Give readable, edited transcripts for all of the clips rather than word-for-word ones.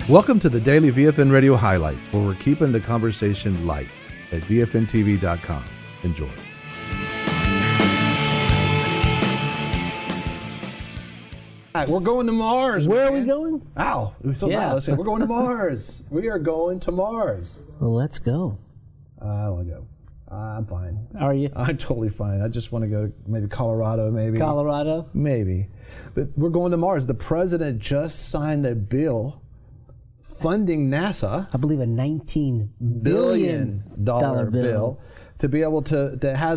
Welcome to the Daily VFN Radio Highlights, where we're keeping the conversation light at VFNTV.com. Enjoy. All right, we're going to Mars. Where are we going? Ow. So Yeah. loud. We're going to Mars. We are going to Mars. Well, let's go. I don't want to go. I'm fine. Are you? I'm totally fine. I just want to go to maybe Colorado, maybe. Colorado? Maybe. But we're going to Mars. The president just signed a bill funding NASA. I believe a $19 billion dollar bill to be able to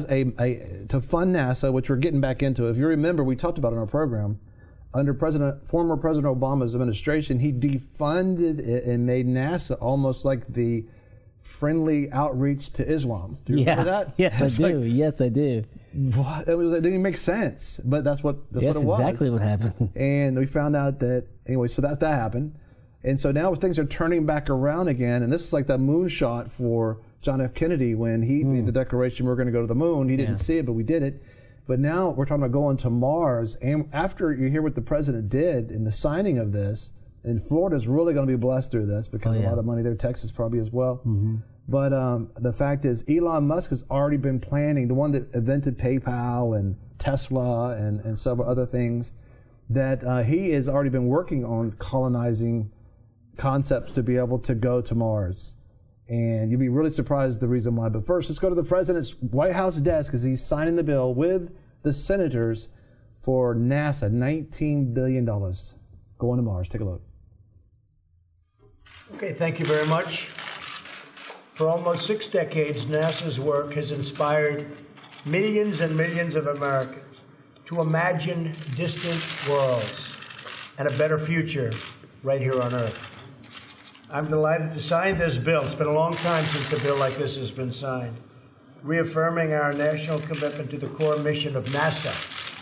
fund NASA, which we're getting back into. If you remember, we talked about it in our program. Under former President Obama's administration, he defunded it and made NASA almost like the friendly outreach to Islam. Do you remember that? Yes, I do. Yes, I do. What? It didn't even make sense, but that's what it was. That's exactly what happened. And we found out that, anyway, so that happened. And so now things are turning back around again, and this is like that moonshot for John F. Kennedy when he made the declaration we're going to go to the moon. He didn't see it, but we did it. But now we're talking about going to Mars, and after you hear what the president did in the signing of this, and Florida's really going to be blessed through this because a lot of money there, Texas probably as well. Mm-hmm. But the fact is, Elon Musk has already been planning, the one that invented PayPal and Tesla and several other things, that he has already been working on colonizing concepts to be able to go to Mars. And you'll be really surprised the reason why. But first, let's go to the president's White House desk as he's signing the bill with the senators for NASA, $19 billion going to Mars. Take a look. Okay, thank you very much. For almost 6 decades, NASA's work has inspired millions and millions of Americans to imagine distant worlds and a better future right here on Earth. I'm delighted to sign this bill. It's been a long time since a bill like this has been signed, reaffirming our national commitment to the core mission of NASA: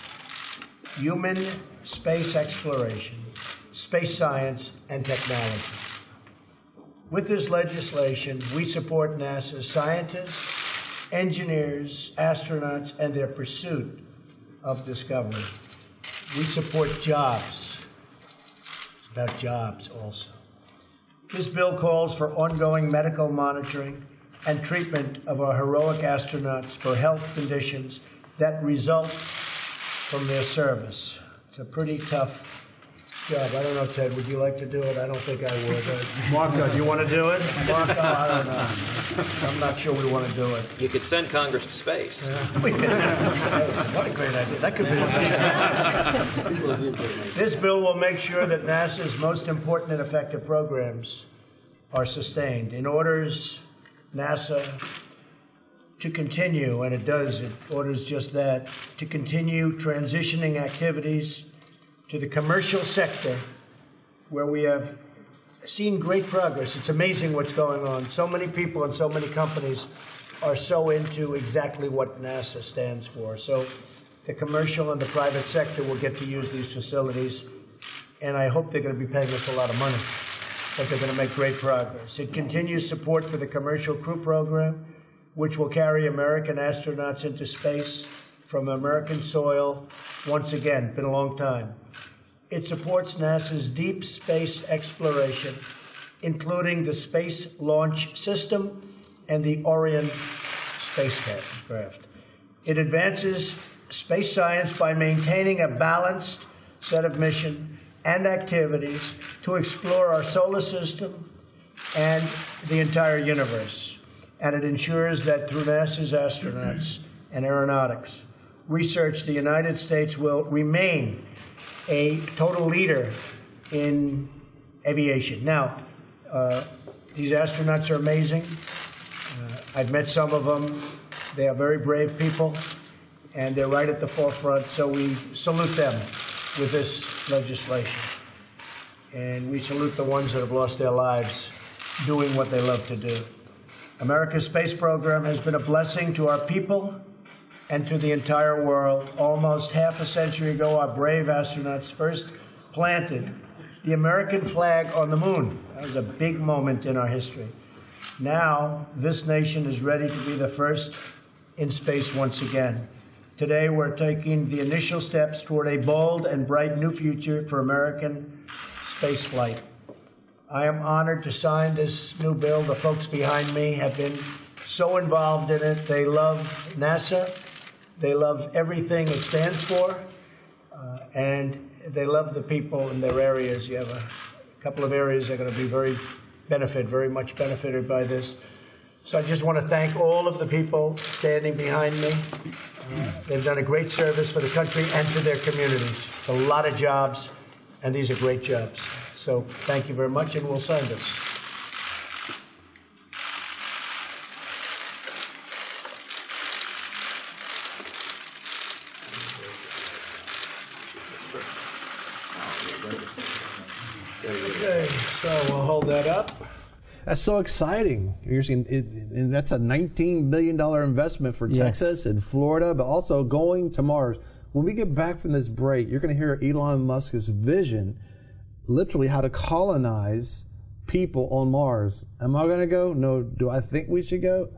human space exploration, space science, and technology. With this legislation, we support NASA's scientists, engineers, astronauts, and their pursuit of discovery. We support jobs. It's about jobs also. This bill calls for ongoing medical monitoring and treatment of our heroic astronauts for health conditions that result from their service. It's a pretty tough job. I don't know, Ted, would you like to do it? I don't think I would. Marco, do you want to do it? Marco, I don't know. I'm not sure we want to do it. You could send Congress to space. What a great idea. That could be This bill will make sure that NASA's most important and effective programs are sustained. It orders NASA to continue, and it does, it orders just that, to continue transitioning activities to the commercial sector, where we have seen great progress. It's amazing what's going on. So many people and so many companies are so into exactly what NASA stands for. So the commercial and the private sector will get to use these facilities, and I hope they're going to be paying us a lot of money, but they're going to make great progress. It continues support for the Commercial Crew Program, which will carry American astronauts into space from American soil once again. Been a long time. It supports NASA's deep space exploration, including the Space Launch System and the Orion spacecraft. It advances space science by maintaining a balanced set of mission and activities to explore our solar system and the entire universe. And it ensures that through NASA's astronauts and aeronautics research, the United States will remain a total leader in aviation. Now, these astronauts are amazing. I've met some of them. They are very brave people, and they're right at the forefront, so we salute them with this legislation. And we salute the ones that have lost their lives doing what they love to do. America's space program has been a blessing to our people and to the entire world. Almost half a century ago, our brave astronauts first planted the American flag on the moon. That was a big moment in our history. Now, this nation is ready to be the first in space once again. Today, we're taking the initial steps toward a bold and bright new future for American spaceflight. I am honored to sign this new bill. The folks behind me have been so involved in it. They love NASA. They love everything it stands for. And they love the people in their areas. You have a couple of areas that are going to be very much benefited by this. So I just want to thank all of the people standing behind me. They've done a great service for the country and to their communities. It's a lot of jobs, and these are great jobs. So thank you very much, and we'll sign this. Okay, so we'll hold that up. That's so exciting. You're seeing and that's a $19 billion investment for Texas and Florida, but also going to Mars. When we get back from this break, you're going to hear Elon Musk's vision, literally how to colonize people on Mars. Am I going to go? No. Do I think we should go?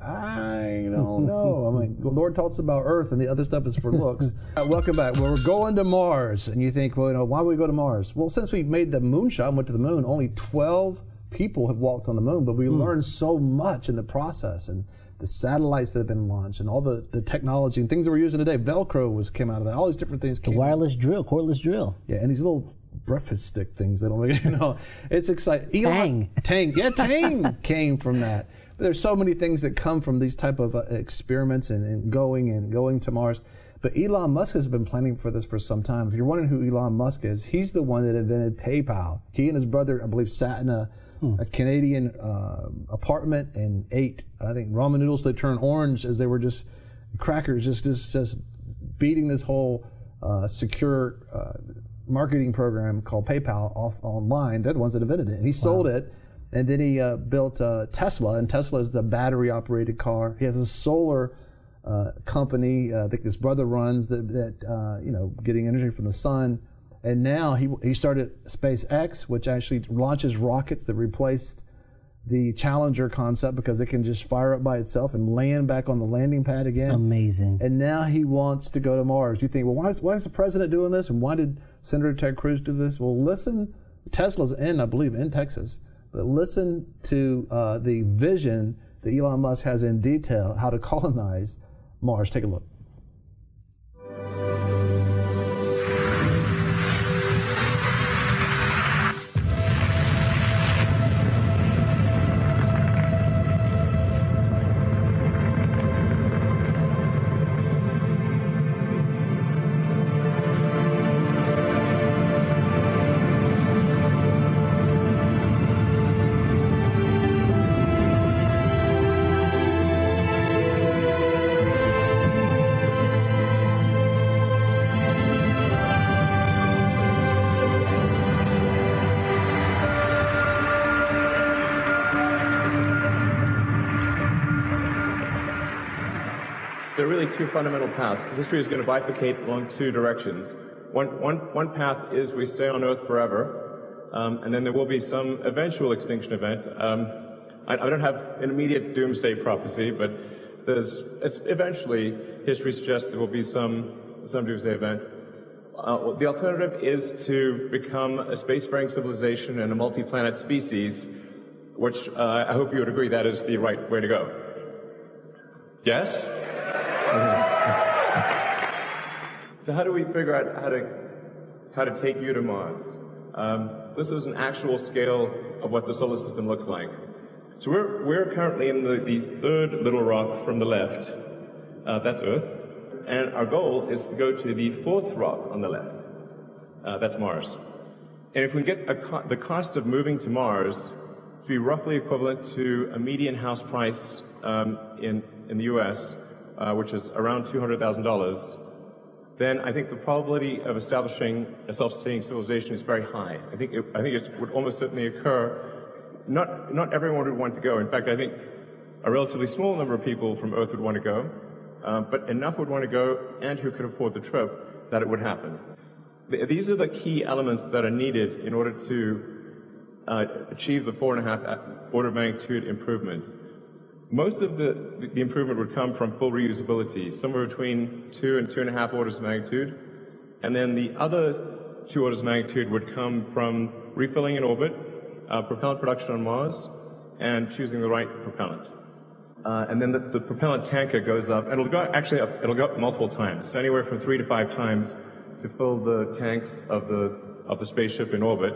I don't know. I mean, the Lord talks about Earth, and the other stuff is for looks. Welcome back. Well, we're going to Mars, and you think, well, you know, why would we go to Mars? Well, since we made the moonshot and went to the moon, only 12 people have walked on the moon, but we learned so much in the process, and the satellites that have been launched, and all the technology and things that we're using today. Velcro came out of that. All these different things came. The wireless drill, cordless drill. Yeah, and these little breakfast stick things. They don't make, you know. It's exciting. Tang. Yeah, Tang came from that. But there's so many things that come from these type of experiments and going to Mars. But Elon Musk has been planning for this for some time. If you're wondering who Elon Musk is, he's the one that invented PayPal. He and his brother, I believe, sat in a Canadian apartment and ate, I think, ramen noodles that turned orange as they were just crackers, just beating this whole secure marketing program called PayPal off online. They're the ones that invented it. And he sold it, and then he built Tesla, and Tesla is the battery-operated car. He has a solar company. I think his brother runs that you know, getting energy from the sun. And now he started SpaceX, which actually launches rockets that replaced the Challenger concept because it can just fire up by itself and land back on the landing pad again. Amazing. And now he wants to go to Mars. You think, well, why is the president doing this? And why did Senator Ted Cruz do this? Well, listen, Tesla's I believe, in Texas. But listen to the vision that Elon Musk has in detail, how to colonize Mars. Take a look. There are really two fundamental paths. History is going to bifurcate along two directions. One path is we stay on Earth forever, and then there will be some eventual extinction event. I don't have an immediate doomsday prophecy, but eventually history suggests there will be some doomsday event. The alternative is to become a spacefaring civilization and a multi-planet species, which I hope you would agree that is the right way to go. Yes? So how do we figure out how to take you to Mars? This is an actual scale of what the solar system looks like. So we're currently in the third little rock from the left. That's Earth. And our goal is to go to the fourth rock on the left. That's Mars. And if we get the cost of moving to Mars to be roughly equivalent to a median house price in the U.S., which is around $200,000, then I think the probability of establishing a self-sustaining civilization is very high. I think it would almost certainly occur. Not everyone would want to go. In fact, I think a relatively small number of people from Earth would want to go, but enough would want to go and who could afford the trip that it would happen. These are the key elements that are needed in order to achieve the 4.5 order of magnitude improvement. Most of the improvement would come from full reusability, somewhere between 2 and 2.5 orders of magnitude. And then the other 2 orders of magnitude would come from refilling in orbit, propellant production on Mars and choosing the right propellant. And then the propellant tanker goes up, and it'll go up multiple times, so anywhere from 3 to 5 times to fill the tanks of the spaceship in orbit.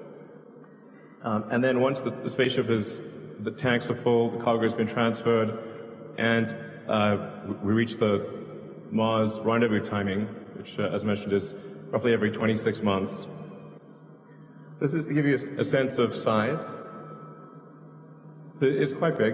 And then once the tanks are full, the cargo has been transferred, and we reach the Mars rendezvous timing, which, as mentioned, is roughly every 26 months. This is to give you a sense of size. It's quite big.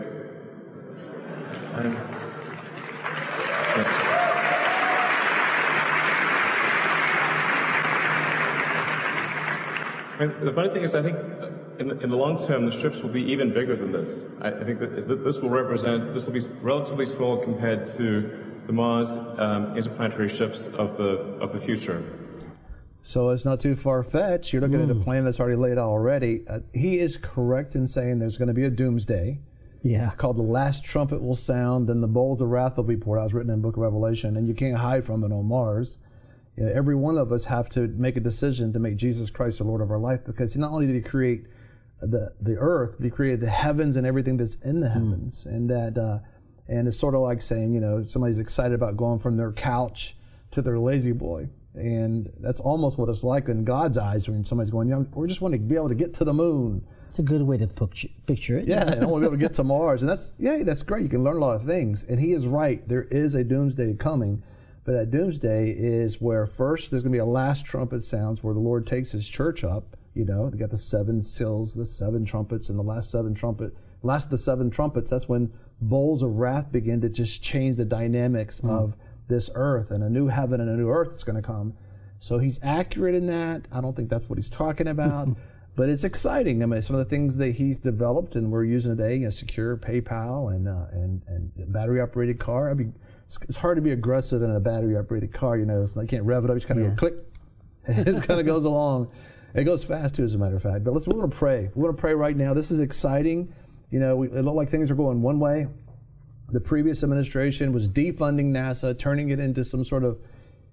And the funny thing is, I think in the long term, the ships will be even bigger than this. I think that this will be relatively small compared to the Mars interplanetary ships of the future. So it's not too far-fetched. You're looking at a plan that's already laid out already. He is correct in saying there's going to be a doomsday. Yeah. It's called the last trumpet will sound, then the bowls of wrath will be poured out. It's written in the book of Revelation, and you can't hide from it on Mars. You know, every one of us have to make a decision to make Jesus Christ the Lord of our life, because not only did he create the earth, but he created the heavens and everything that's in the heavens. And that and it's sort of like saying, you know, somebody's excited about going from their couch to their lazy boy. And that's almost what it's like in God's eyes when somebody's going, yeah, we just want to be able to get to the moon. It's a good way to picture it. Yeah, and I want to be able to get to Mars. And that's great. You can learn a lot of things. And he is right. There is a doomsday coming. But that doomsday is where first there's going to be a last trumpet sounds where the Lord takes his church up. You know, they got the 7 seals, the 7 trumpets, and the last of the 7 trumpets, that's when bowls of wrath begin to just change the dynamics of this earth, and a new heaven and a new earth is going to come. So he's accurate in that. I don't think that's what he's talking about, but it's exciting. I mean, some of the things that he's developed and we're using today, you know, secure PayPal and battery operated car. I mean, it's hard to be aggressive in a battery operated car. You know, it's like, you can't rev it up. You just kind of go click. It kind of goes along. It goes fast too, as a matter of fact. But we're going to pray. We're going to pray right now. This is exciting. You know, it looked like things are going one way. The previous administration was defunding NASA, turning it into some sort of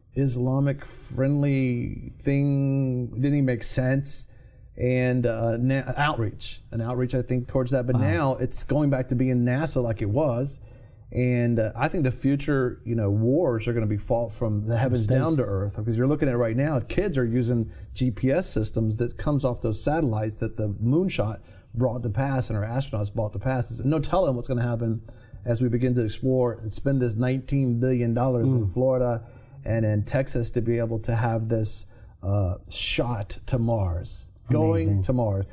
Islamic-friendly thing. It didn't even make sense. And an outreach, I think, towards that. But now it's going back to being NASA like it was. And I think the future, you know, wars are going to be fought from the heavens down to earth, because you're looking at it right now. Kids are using GPS systems that comes off those satellites that the moonshot brought to pass and our astronauts brought to pass. There's no telling what's going to happen as we begin to explore and spend this $19 billion in Florida and in Texas to be able to have this shot to Mars, going to Mars.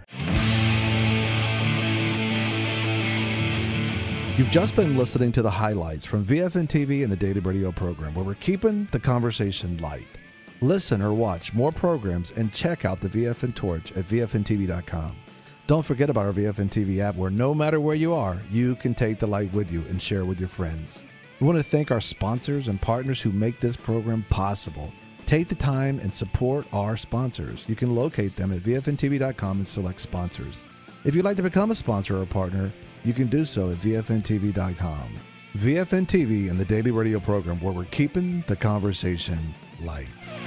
You've just been listening to the highlights from VFN TV and the Daily Radio program, where we're keeping the conversation light. Listen or watch more programs and check out the VFN Torch at VFNTV.com. Don't forget about our VFN TV app, where no matter where you are, you can take the light with you and share with your friends. We want to thank our sponsors and partners who make this program possible. Take the time and support our sponsors. You can locate them at VFNTV.com and select sponsors. If you'd like to become a sponsor or a partner, you can do so at VFNTV.com. VFN TV and the Daily Radio program, where we're keeping the conversation light.